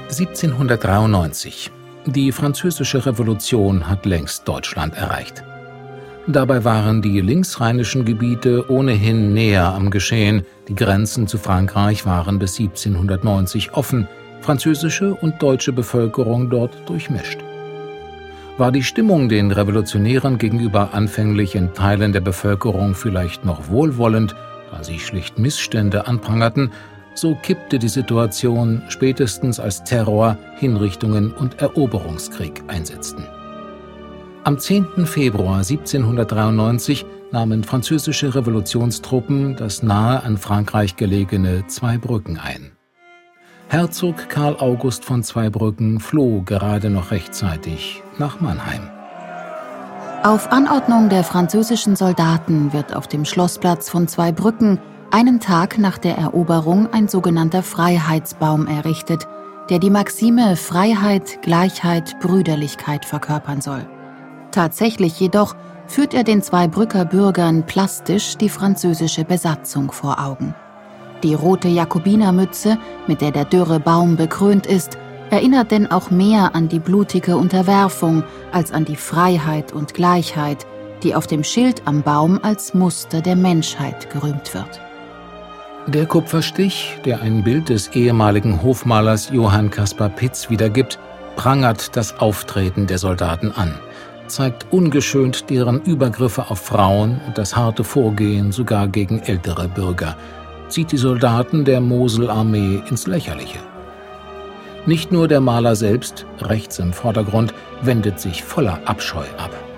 1793. Die Französische Revolution hat längst Deutschland erreicht. Dabei waren die linksrheinischen Gebiete ohnehin näher am Geschehen. Die Grenzen zu Frankreich waren bis 1790 offen, französische und deutsche Bevölkerung dort durchmischt. War die Stimmung den Revolutionären gegenüber anfänglich in Teilen der Bevölkerung vielleicht noch wohlwollend, da sie schlicht Missstände anprangerten, so kippte die Situation spätestens als Terror, Hinrichtungen und Eroberungskrieg einsetzten. Am 10. Februar 1793 nahmen französische Revolutionstruppen das nahe an Frankreich gelegene Zweibrücken ein. Herzog Karl August von Zweibrücken floh gerade noch rechtzeitig nach Mannheim. Auf Anordnung der französischen Soldaten wird auf dem Schlossplatz von Zweibrücken einen Tag nach der Eroberung ein sogenannter Freiheitsbaum errichtet, der die Maxime Freiheit, Gleichheit, Brüderlichkeit verkörpern soll. Tatsächlich jedoch führt er den Zweibrücker Bürgern plastisch die französische Besatzung vor Augen. Die rote Jakobinermütze, mit der dürre Baum bekrönt ist, erinnert denn auch mehr an die blutige Unterwerfung als an die Freiheit und Gleichheit, die auf dem Schild am Baum als Muster der Menschheit gerühmt wird. Der Kupferstich, der ein Bild des ehemaligen Hofmalers Johann Caspar Pitz wiedergibt, prangert das Auftreten der Soldaten an, zeigt ungeschönt deren Übergriffe auf Frauen und das harte Vorgehen sogar gegen ältere Bürger, zieht die Soldaten der Moselarmee ins Lächerliche. Nicht nur der Maler selbst, rechts im Vordergrund, wendet sich voller Abscheu ab.